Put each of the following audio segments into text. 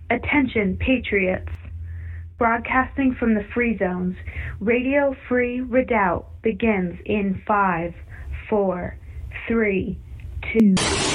Attention, Patriots. Broadcasting from the Free Zones, Radio Free Redoubt begins in 5, 4, 3, 2...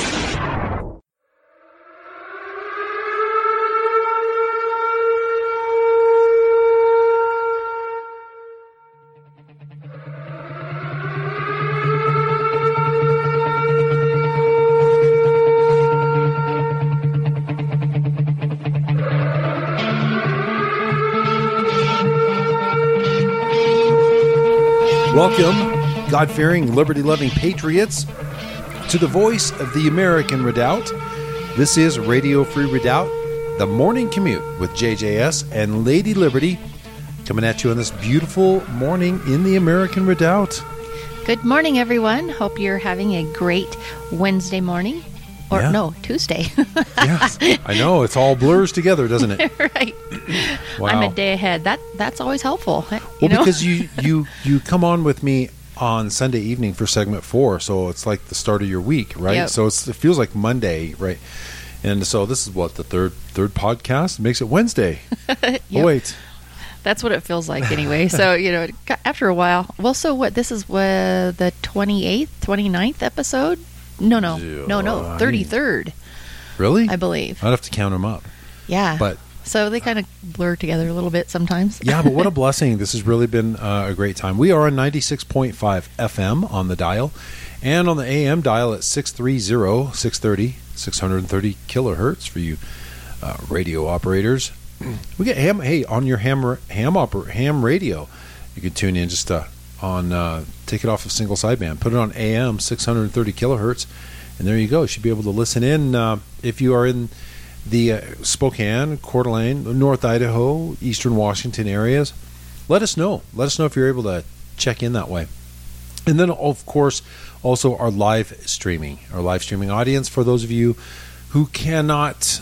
Welcome, God-fearing, liberty-loving patriots, to the voice of the American Redoubt. This is Radio Free Redoubt, the morning commute with JJS and Lady Liberty, coming at you on this beautiful morning in the American Redoubt. Good morning, everyone. Hope you're having a great Wednesday morning. Or, no, Tuesday. Yes, I know. It's all blurs together, doesn't it? Right. Wow. I'm a day ahead. That's always helpful. Because you come on with me on Sunday evening for segment 4, so it's like the start of your week, right? Yep. So it feels like Monday, right? And so this is what, the third podcast? It makes it Wednesday. Yep. Oh, wait. That's what it feels like anyway. So, after a while. Well, so what? This is the 28th, 29th episode? No, 33rd. Really? I believe. I'd have to count them up. Yeah. But so they kind of blur together a little bit sometimes. Yeah, but what a blessing. This has really been a great time. We are on 96.5 FM on the dial, and on the AM dial at 630 kilohertz for you radio operators. We get ham on your ham radio. You can tune in just take it off of single sideband, put it on AM 630 kilohertz, and there you go. You should be able to listen in if you are in the Spokane, Coeur d'Alene, North Idaho, Eastern Washington areas. Let us know. Let us know if you're able to check in that way. And then, of course, also our live streaming audience for those of you who cannot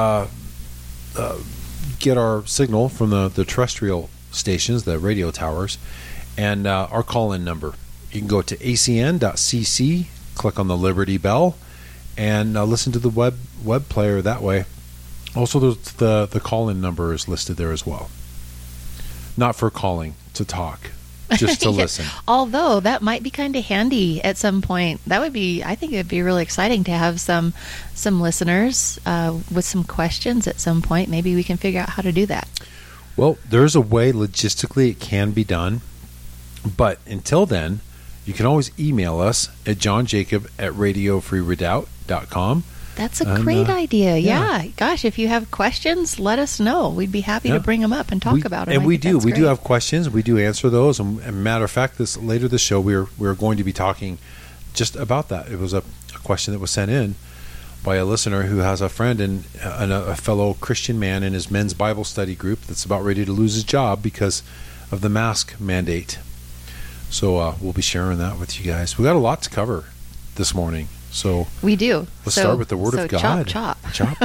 get our signal from the terrestrial stations, the radio towers, and our call-in number. You can go to acn.cc, click on the Liberty Bell, and listen to the web player that way. Also, the call-in number is listed there as well. Not for calling, to talk, just to listen. Although that might be kind of handy at some point. I think it would be really exciting to have some listeners with some questions at some point. Maybe we can figure out how to do that. Well, there's a way logistically it can be done. But until then, you can always email us at johnjacob@radiofreeredoubt.com. That's a great idea. Yeah. Gosh, if you have questions, let us know. We'd be happy to bring them up and talk about them. And we do. We do have questions. We do answer those. And matter of fact, later this show, we're going to be talking just about that. It was a question that was sent in by a listener who has a friend and a fellow Christian man in his men's Bible study group that's about ready to lose his job because of the mask mandate. So we'll be sharing that with you guys. We got a lot to cover this morning. So we do. Let's start with the Word of God. Chop.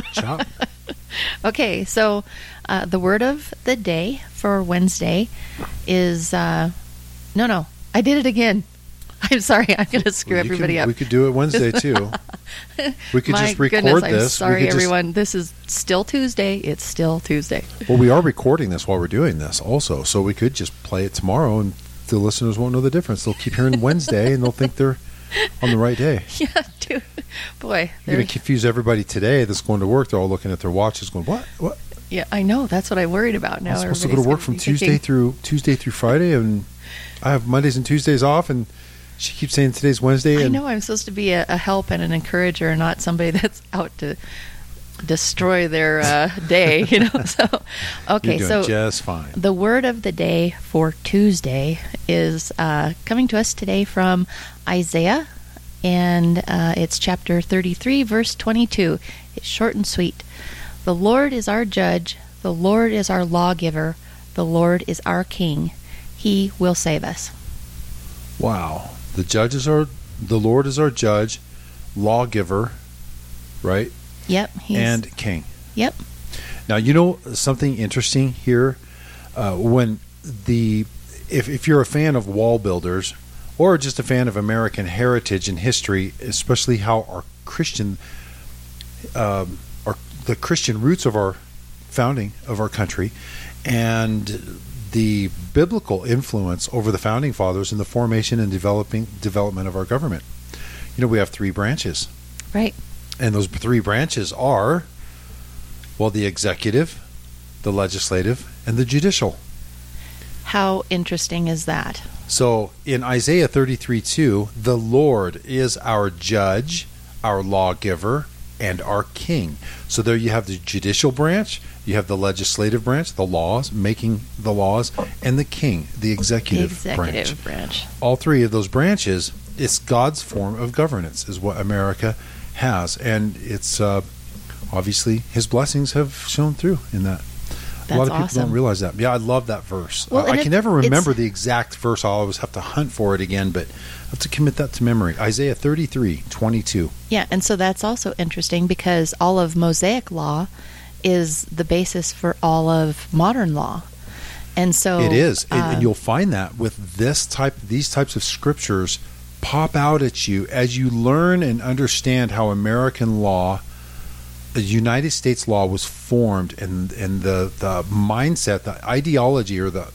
Okay, so the word of the day for Wednesday is no. I did it again. I'm sorry. I'm going to screw everybody up. We could do it Wednesday too. We could just record this. I'm sorry, everyone. This is still Tuesday. It's still Tuesday. Well, we are recording this while we're doing this also, so we could just play it tomorrow and the listeners won't know the difference. They'll keep hearing Wednesday and they'll think they're on the right day. Yeah, dude. Boy. You're going to confuse everybody today that's going to work. They're all looking at their watches going, what? Yeah, I know. That's what I worried about now. I'm supposed to go to work from Tuesday through Friday, and I have Mondays and Tuesdays off, and she keeps saying today's Wednesday. I know. I'm supposed to be a help and an encourager, not somebody that's out to destroy their day, So, okay, you're doing just fine. The word of the day for Tuesday is coming to us today from Isaiah, and it's chapter 33, verse 22. It's short and sweet. The Lord is our judge. The Lord is our lawgiver. The Lord is our king. He will save us. Wow. The Lord is our judge, lawgiver, right? Yep. And king. Yep. Now, something interesting here, if you're a fan of wall builders or just a fan of American heritage and history, especially how our Christian, the Christian roots of our founding of our country and the biblical influence over the founding fathers in the formation and development of our government. We have 3 branches. Right. And those 3 branches are, the executive, the legislative, and the judicial. How interesting is that? So in Isaiah 33:2, the Lord is our judge, our lawgiver, and our king. So there you have the judicial branch, you have the legislative branch, the laws, making the laws, and the king, the executive branch. All 3 of those branches, it's God's form of governance is what America has. And it's obviously his blessings have shown through in that. A lot of people don't realize that. Yeah, I love that verse. Well, I can never remember the exact verse. I'll always have to hunt for it again, but I have to commit that to memory. Isaiah 33:22. Yeah, and so that's also interesting because all of Mosaic law is the basis for all of modern law. And so it is. And you'll find that with these types of scriptures pop out at you as you learn and understand how American law, the United States law, was formed, and the mindset, the ideology, or the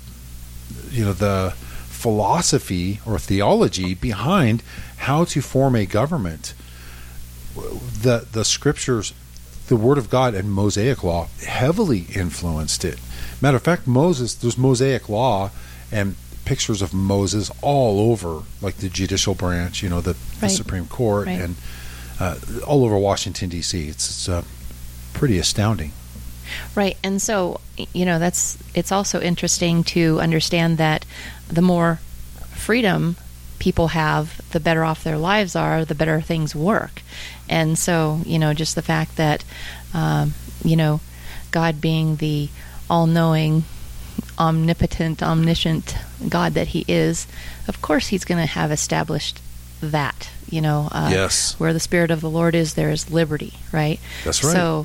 philosophy or theology behind how to form a government. The scriptures, the Word of God, and Mosaic law heavily influenced it. Matter of fact, there's Mosaic law and pictures of Moses all over, like the judicial branch, the Supreme Court, and all over Washington, D.C. It's pretty astounding. Right. And so, it's also interesting to understand that the more freedom people have, the better off their lives are, the better things work. And so, just the fact that, God being the all-knowing, omnipotent, omniscient God that he is, of course he's going to have established that, yes. Where the Spirit of the Lord is, there is liberty, right? That's right. So,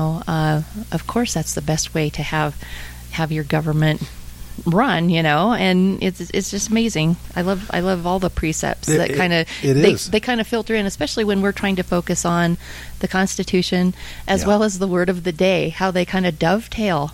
of course that's the best way to have your government run, and it's just amazing. I love all the precepts that they kind of filter in, especially when we're trying to focus on the Constitution as well as the word of the day, how they kind of dovetail,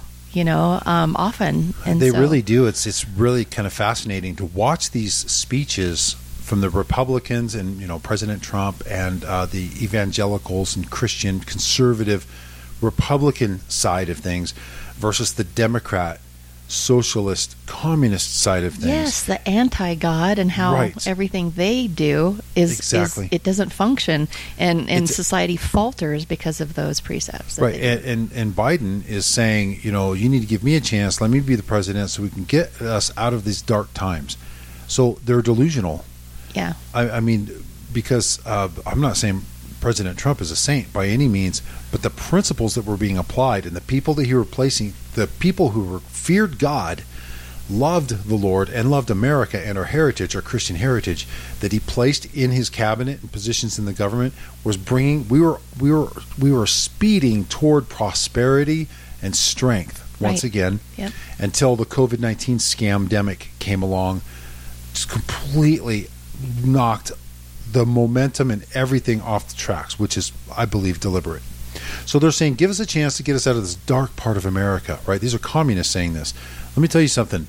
often. And they really do. It's really kind of fascinating to watch these speeches from the Republicans and President Trump and the evangelicals and Christian conservative Republican side of things versus the Democrat, socialist, communist side of things. Yes, the anti-God and how everything they do is it doesn't function, and society falters because of those precepts. Right, and Biden is saying, you need to give me a chance, let me be the president so we can get us out of these dark times. So they're delusional. Yeah. I mean, because I'm not saying President Trump is a saint by any means, but the principles that were being applied and the people that he was replacing, the people who feared God, loved the Lord, and loved America and our heritage, our Christian heritage, that he placed in his cabinet and positions in the government, was bringing. We were speeding toward prosperity and strength once again, until the COVID-19 scamdemic came along, just completely knocked the momentum and everything off the tracks, which is, I believe, deliberate. So they're saying, give us a chance to get us out of this dark part of America, right? These are communists saying this. Let me tell you something.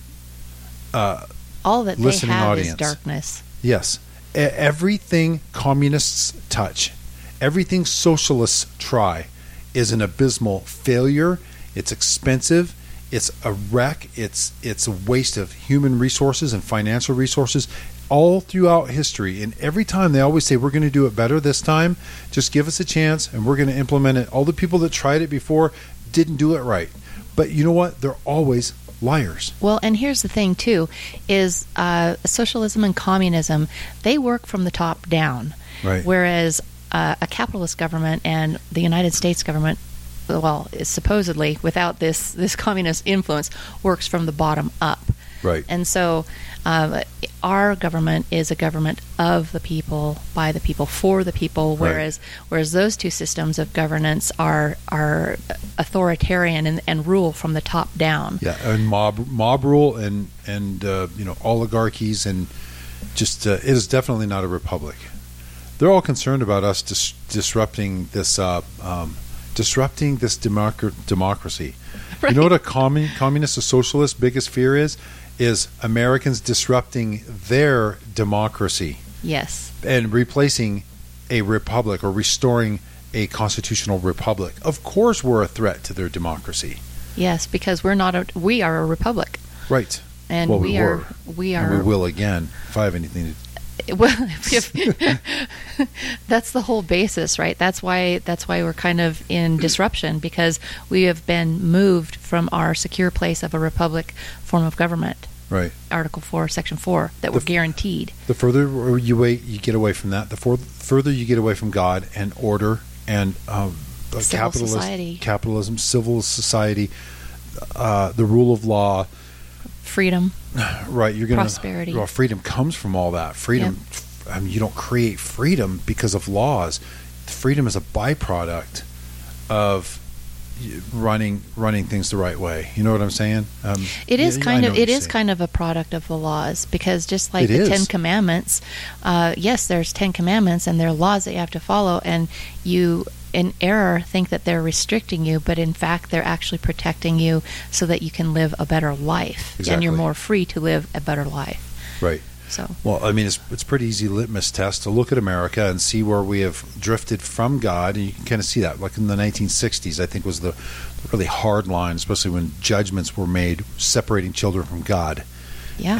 All that they have audience, is darkness. Yes. Everything communists touch, everything socialists try, is an abysmal failure. It's expensive. It's a wreck. It's a waste of human resources and financial resources all throughout history. And every time they always say, we're going to do it better this time. Just give us a chance and we're going to implement it. All the people that tried it before didn't do it right. But you know what? They're always liars. Well, and here's the thing, too, is socialism and communism, they work from the top down. Right. Whereas a capitalist government and the United States government, well, supposedly, without this communist influence, works from the bottom up. Right. And so our government is a government of the people, by the people, for the people, whereas those two systems of governance are authoritarian and rule from the top down. Yeah, and mob rule and oligarchies, and just it is definitely not a republic. They're all concerned about us disrupting this disrupting this democracy. Right. You know what a communist, a socialist biggest fear is Americans disrupting their democracy. Yes. And replacing a republic or restoring a constitutional republic. Of course we're a threat to their democracy. Yes, because we are a republic. Right. And well, we are and we will again if I have anything to well, that's the whole basis, right? That's why we're kind of in disruption, because we have been moved from our secure place of a republic form of government. Right. Article 4, Section 4, that we're guaranteed. The further you get away from that, the further you get away from God and order and capitalism, civil society, the rule of law, freedom. Right. You're going to prosperity. Well, freedom comes from all that. Freedom. Yep. I mean, you don't create freedom because of laws. Freedom is a byproduct of running things the right way. You know what I'm saying? It is kind of a product of the laws, because just like the Ten Commandments, yes, there's 10 commandments and there are laws that you have to follow, and you in error think that they're restricting you, but in fact they're actually protecting you so that you can live a better life. Exactly. And you're more free to live a better life. Right. So, well, I mean, it's pretty easy litmus test to look at America and see where we have drifted from God, and you can kind of see that. Like in the 1960s, I think was the really hard line, especially when judgments were made separating children from God. Yeah.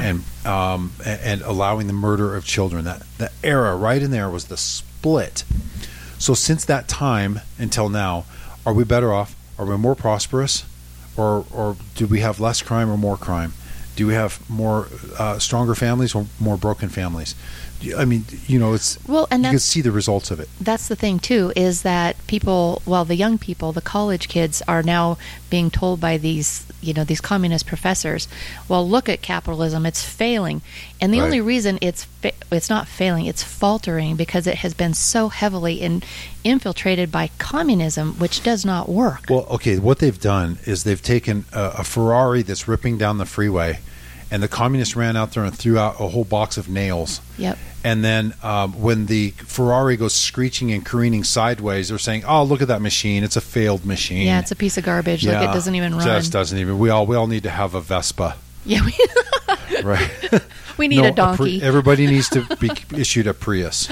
And allowing the murder of children. That era right in there was the split. So since that time until now, are we better off? Are we more prosperous, or do we have less crime or more crime? Do we have more stronger families or more broken families? I mean, it's you can see the results of it. That's the thing too, is that the young people, the college kids, are now being told by these communist professors, well, look at capitalism, it's failing, and the only reason it's not failing, it's faltering, because it has been so heavily infiltrated by communism, which does not work. Well, okay, what they've done is they've taken a Ferrari that's ripping down the freeway, and the communists ran out there and threw out a whole box of nails. Yep. And then when the Ferrari goes screeching and careening sideways, they're saying, "Oh, look at that machine! It's a failed machine. Yeah, it's a piece of garbage. Like, it doesn't even run. Just doesn't even. We all need to have a Vespa. Yeah, right. We need a donkey. Everybody needs to be issued a Prius.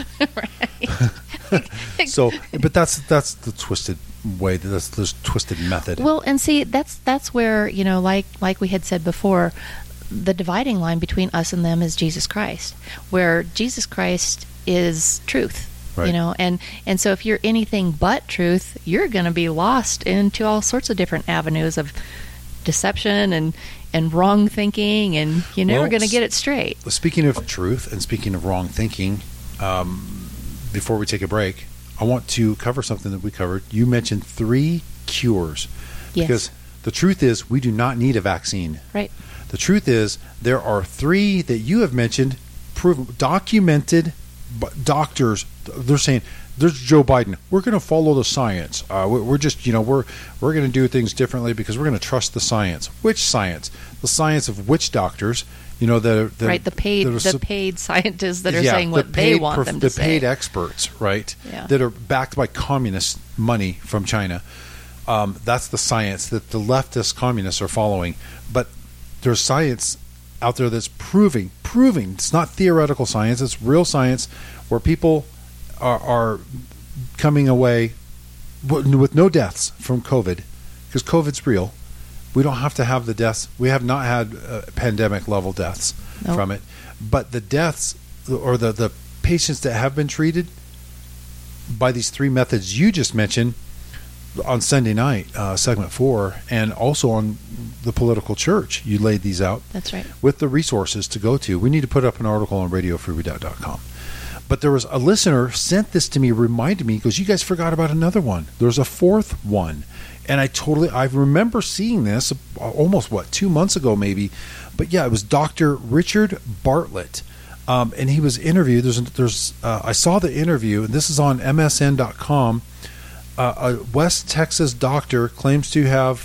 Right. So, but that's the twisted way. That's the twisted method. Well, and see, that's where like we had said before, the dividing line between us and them is Jesus Christ, where Jesus Christ is truth. Right. And so if you're anything but truth, you're going to be lost into all sorts of different avenues of deception and wrong thinking, and you're never going to get it straight. Speaking of truth and speaking of wrong thinking, before we take a break, I want to cover something that we covered. You mentioned 3 cures. Yes. Because the truth is, we do not need a vaccine. Right. The truth is, there are 3 that you have mentioned, proven, documented doctors. They're saying, there's Joe Biden. We're going to follow the science. We're just, we're going to do things differently because we're going to trust the science. Which science? The science of which doctors? Right, the paid scientists that are saying what they want them to say. The paid experts, right? Yeah. That are backed by communist money from China. That's the science that the leftist communists are following. But there's science out there that's proving. It's not theoretical science. It's real science where people are coming away with no deaths from COVID, because COVID's real. We don't have to have the deaths. We have not had pandemic level deaths from it. But the deaths, or the patients that have been treated by these 3 methods you just mentioned on Sunday night, segment 4, and also on the Political Church, you laid these out. That's right. With the resources to go to. We need to put up an article on radiofreeredoubt.com. But there was a listener sent this to me, reminded me, because you guys forgot about another one. There's a 4th one. And I remember seeing this almost 2 months ago maybe. But yeah, it was Dr. Richard Bartlett. And he was interviewed. I saw the interview, and this is on MSN.com. A West Texas doctor claims to have,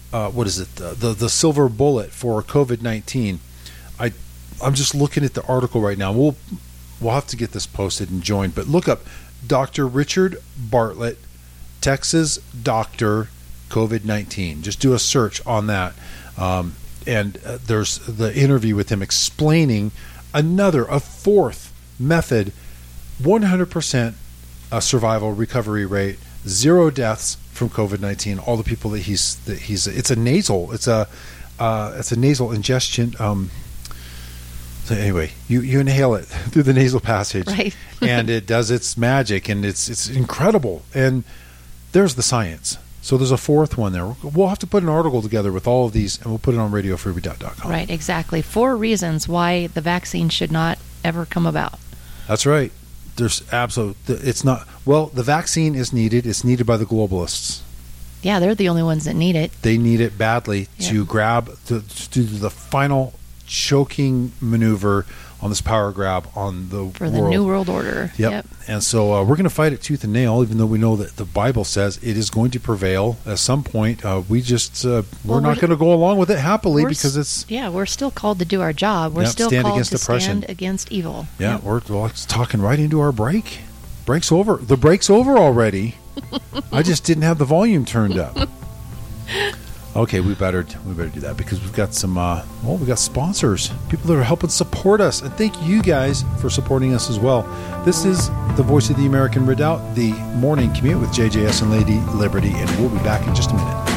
the silver bullet for COVID-19. I'm just looking at the article right now. We'll have to get this posted and joined. But look up Dr. Richard Bartlett, Texas doctor COVID-19. Just do a search on that. And there's the interview with him explaining a fourth method, 100% survival recovery rate, 0 deaths from COVID-19. All the people that he's it's a nasal ingestion. So anyway, you inhale it through the nasal passage, right? And it does its magic, and it's incredible. And there's the science. So there's a fourth one there. We'll have to put an article together with all of these, and we'll put it on radiofreeredoubt.com. Right, exactly. 4 reasons why the vaccine should not ever come about. That's right. There's it's not. Well, the vaccine is needed. It's needed by the globalists. Yeah, they're the only ones that need it. They need it badly to do the final choking maneuver on this power grab on the for the New World Order. Yep. And so we're going to fight it tooth and nail, even though we know that the Bible says it is going to prevail at some point. We're not going to go along with it happily because it's... Yeah, we're still called to do our job. We're still called to stand against evil. Yeah, we're talking right into our break. Break's over. The break's over already. I just didn't have the volume turned up. Okay, we better do that because we've got some we got sponsors, people that are helping support us, and thank you guys for supporting us as well. This is the Voice of the American Redoubt, the Morning Commute with JJS and Lady Liberty, and we'll be back in just a minute.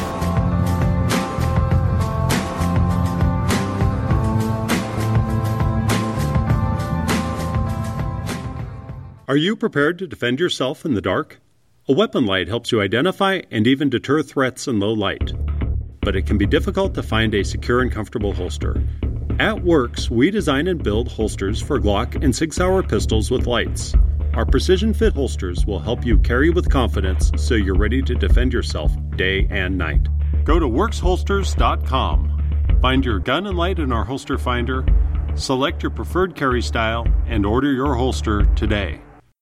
Are you prepared to defend yourself in the dark? A weapon light helps you identify and even deter threats in low light. But it can be difficult to find a secure and comfortable holster. At Works, we design and build holsters for Glock and Sig Sauer pistols with lights. Our precision fit holsters will help you carry with confidence so you're ready to defend yourself day and night. Go to worksholsters.com. Find your gun and light in our holster finder, select your preferred carry style, and order your holster today.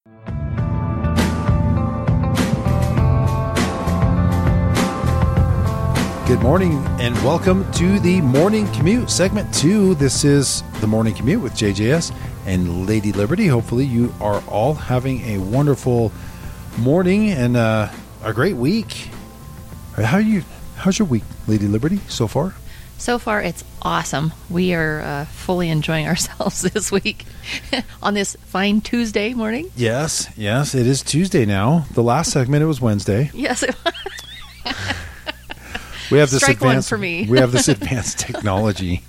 Good morning and welcome to the Morning Commute, Segment 2. This is the Morning Commute with JJS and Lady Liberty. Hopefully you are all having a wonderful morning and a great week. How's your week, Lady Liberty, so far? So far, it's awesome. We are fully enjoying ourselves this week on this fine Tuesday morning. Yes, it is Tuesday now. The last segment, it was Wednesday. Yes, it was. We have this Strike one for me. We have this advanced technology.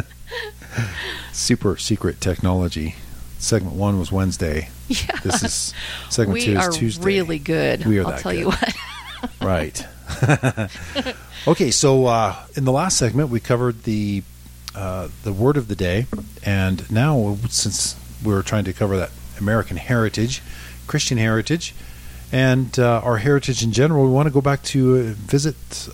Super secret technology. Segment 1 was Wednesday. Yeah. This is segment 2 is Tuesday. We are really good. I'll tell you what. Right. Okay, so in the last segment we covered the word of the day, and now since we're trying to cover that American heritage, Christian heritage, and our heritage in general, we want to go back to visit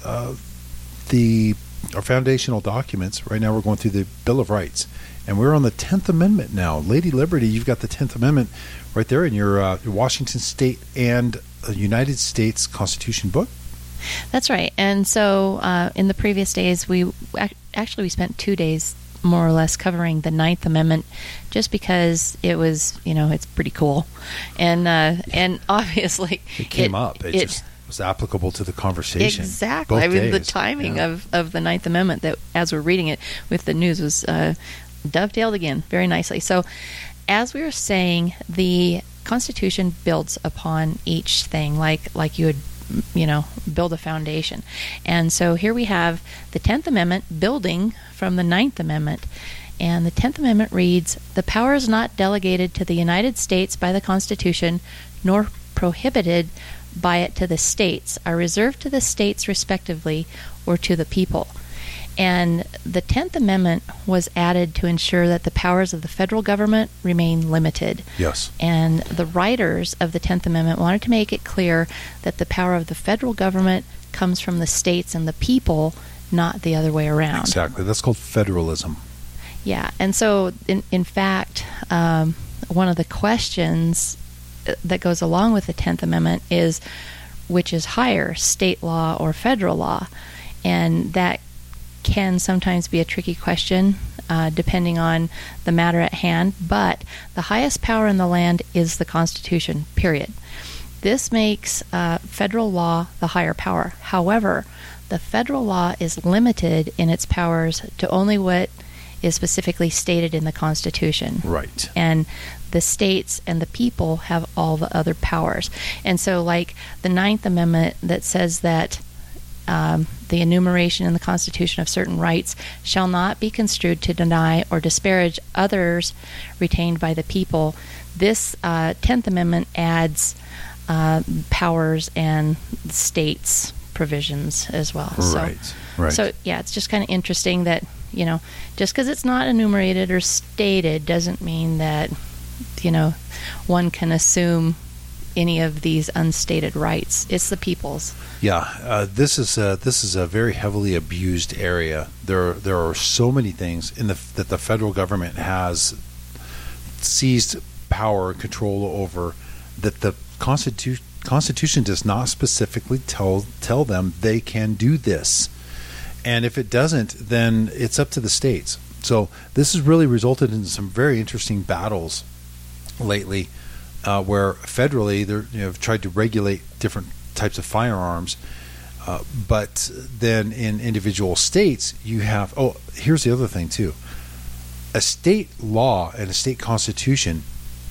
our foundational documents. Right now we're going through the Bill of Rights, and we're on the 10th Amendment now. Lady Liberty, you've got the 10th Amendment right there in your Washington State and United States Constitution book. That's right. And so in the previous days, we spent 2 days more or less covering the 9th Amendment, just because it was, it's pretty cool, and obviously it came up. It just was applicable to the conversation. Exactly. I mean, the timing of the 9th Amendment, that as we're reading it with the news, was dovetailed again very nicely. So, as we were saying, the Constitution builds upon each thing, like you would, build a foundation. And so here we have the 10th Amendment building from the 9th Amendment. And the 10th Amendment reads, "The powers not delegated to the United States by the Constitution, nor prohibited by it to the states, are reserved to the states respectively, or to the people." And the 10th Amendment was added to ensure that the powers of the federal government remain limited. Yes. And the writers of the 10th Amendment wanted to make it clear that the power of the federal government comes from the states and the people, not the other way around. Exactly. That's called federalism. Yeah. And so, in fact, one of the questions that goes along with the 10th Amendment is, which is higher, state law or federal law? And that can sometimes be a tricky question, depending on the matter at hand, but the highest power in the land is the Constitution, period. This makes federal law the higher power. However, the federal law is limited in its powers to only what is specifically stated in the Constitution. Right. And the states and the people have all the other powers. And so, like the 9th Amendment that says that the enumeration in the Constitution of certain rights shall not be construed to deny or disparage others retained by the people. This 10th Amendment adds powers and states provisions as well. Right. So yeah, it's just kind of interesting that, just because it's not enumerated or stated doesn't mean that, one can assume any of these unstated rights. It's the people's. Yeah, this is a very heavily abused area. There are so many things that the federal government has seized power and control over that the Constitution does not specifically tell them they can do this. And if it doesn't, then it's up to the states. So this has really resulted in some very interesting battles lately, where federally they've tried to regulate different types of firearms, but then in individual states you have. Oh, here's the other thing too: a state law and a state constitution.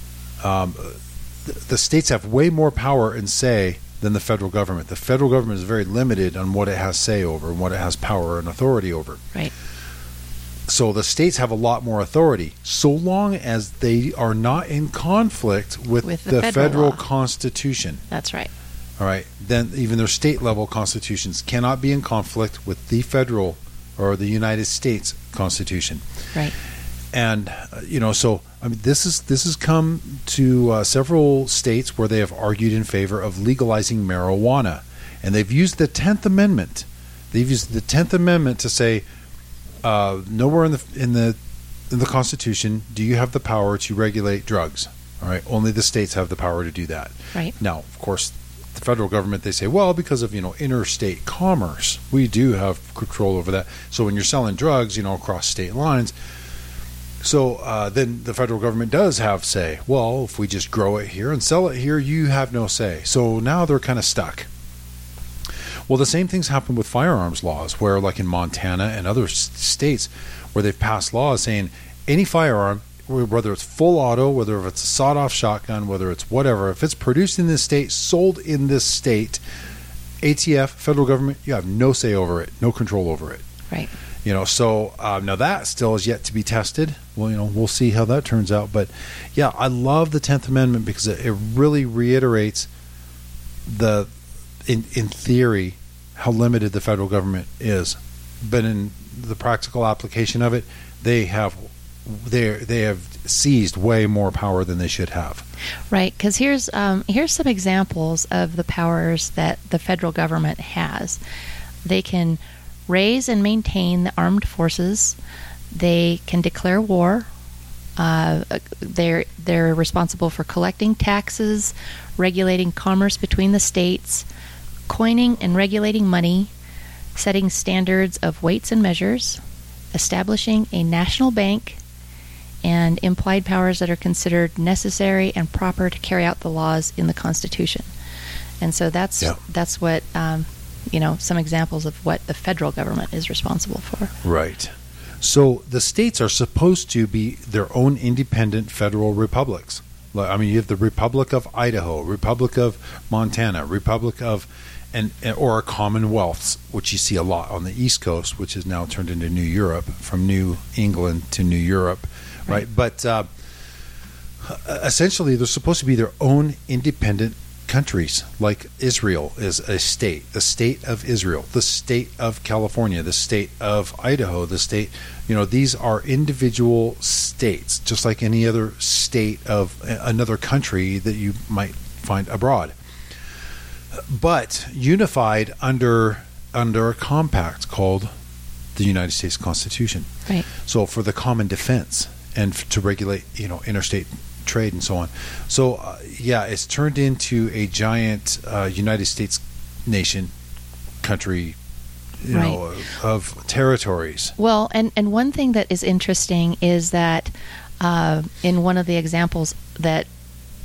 The states have way more power and say than the federal government. The federal government is very limited on what it has say over and what it has power and authority over. Right. So the states have a lot more authority, so long as they are not in conflict with the federal Constitution. That's right. All right. Then even their state level constitutions cannot be in conflict with the federal or the United States Constitution. Right. And so this has come to several states where they have argued in favor of legalizing marijuana, and they've used the 10th Amendment. They've used the 10th Amendment to say, nowhere in the Constitution do you have the power to regulate drugs. All right, only the states have the power to do that. Right. Now, of course, the federal government, they say, well, because of interstate commerce, we do have control over that. So when you're selling drugs, across state lines. So then the federal government does have say. Well, if we just grow it here and sell it here, you have no say. So now they're kind of stuck. Well, the same things happen with firearms laws, where like in Montana and other states where they've passed laws saying any firearm, whether it's full auto, whether it's a sawed-off shotgun, whether it's whatever, if it's produced in this state, sold in this state, ATF, federal government, you have no say over it, no control over it. Right. So now that still is yet to be tested. Well, we'll see how that turns out. But yeah, I love the 10th Amendment because it really reiterates in theory how limited the federal government is, but in the practical application of it, they have seized way more power than they should have. Right, because here's some examples of the powers that the federal government has. They can raise and maintain the armed forces. They can declare war. They're responsible for collecting taxes, regulating commerce between the states, coining and regulating money, setting standards of weights and measures, establishing a national bank, and implied powers that are considered necessary and proper to carry out the laws in the Constitution. And so that's what some examples of what the federal government is responsible for. Right. So the states are supposed to be their own independent federal republics. I mean, you have the Republic of Idaho, Republic of Montana, Republic of or commonwealths, which you see a lot on the East Coast, which is now turned into New Europe, from New England to New Europe, right? But essentially, they're supposed to be their own independent countries. Like Israel is a state, the state of Israel, the state of California, the state of Idaho, the state, these are individual states, just like any other state of another country that you might find abroad, but unified under a compact called the United States Constitution. Right. So for the common defense and to regulate, interstate trade and so on. So it's turned into a giant United States nation country, of territories. Well, and one thing that is interesting is that in one of the examples that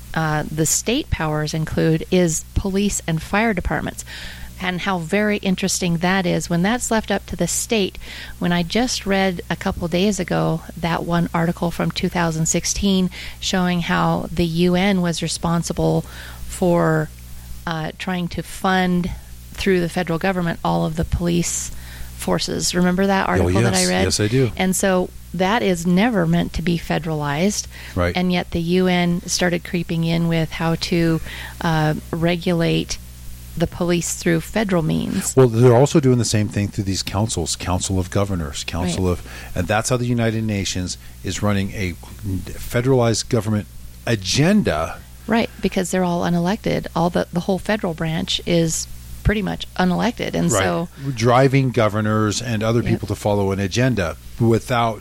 the state powers include is police and fire departments. And how very interesting that is when that's left up to the state. When I just read a couple days ago that one article from 2016 showing how the UN was responsible for trying to fund through the federal government all of the police forces. Remember that article that I read? Yes, I do. And so that is never meant to be federalized. Right. And yet the UN started creeping in with how to regulate the police through federal means. Well, they're also doing the same thing through these councils, Council of Governors, Right. And that's how the United Nations is running a federalized government agenda. Right, because they're all unelected. All the whole federal branch is pretty much unelected. And so driving governors and other Yep. people to follow an agenda without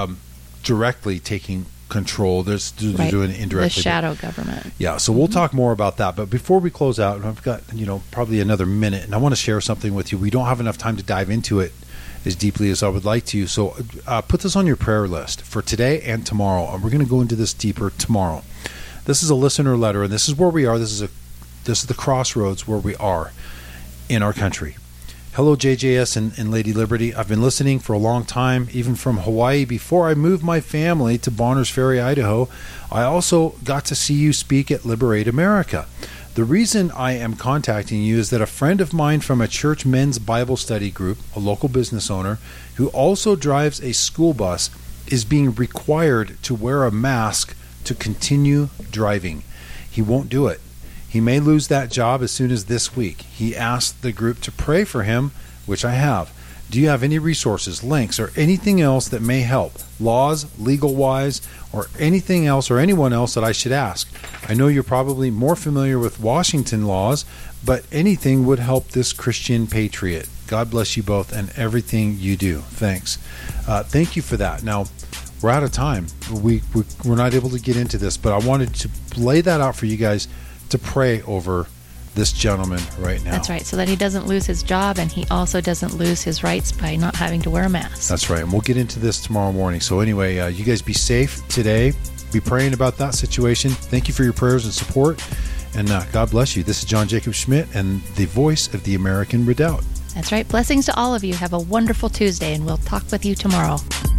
directly taking control. They're right, doing it indirectly. the shadow government. Yeah, so we'll talk more about that. But before we close out, I've got probably another minute, and I want to share something with you. We don't have enough time to dive into it as deeply as I would like to. So put this on your prayer list for today and tomorrow. And we're going to go into this deeper tomorrow. This is a listener letter, and this is where we are. This is the crossroads where we are in our country. Hello, JJS and Lady Liberty. I've been listening for a long time, even from Hawaii. Before I moved my family to Bonners Ferry, Idaho, I also got to see you speak at Liberate America. The reason I am contacting you is that a friend of mine from a church men's Bible study group, a local business owner, who also drives a school bus, is being required to wear a mask to continue driving. He won't do it. He may lose that job as soon as this week. He asked the group to pray for him, which I have. Do you have any resources, links, or anything else that may help? Laws, legal-wise, or anything else or anyone else that I should ask? I know you're probably more familiar with Washington laws, but anything would help this Christian patriot. God bless you both and everything you do. Thanks. Thank you for that. Now, we're out of time. We're not able to get into this, but I wanted to lay that out for you guys to pray over this gentleman right now. That's right, so that he doesn't lose his job and he also doesn't lose his rights by not having to wear a mask. That's right, and we'll get into this tomorrow morning. So anyway, you guys be safe today. Be praying about that situation. Thank you for your prayers and support, and God bless you. This is John Jacob Schmidt and the voice of the American Redoubt. That's right. Blessings to all of you. Have a wonderful Tuesday, and we'll talk with you tomorrow.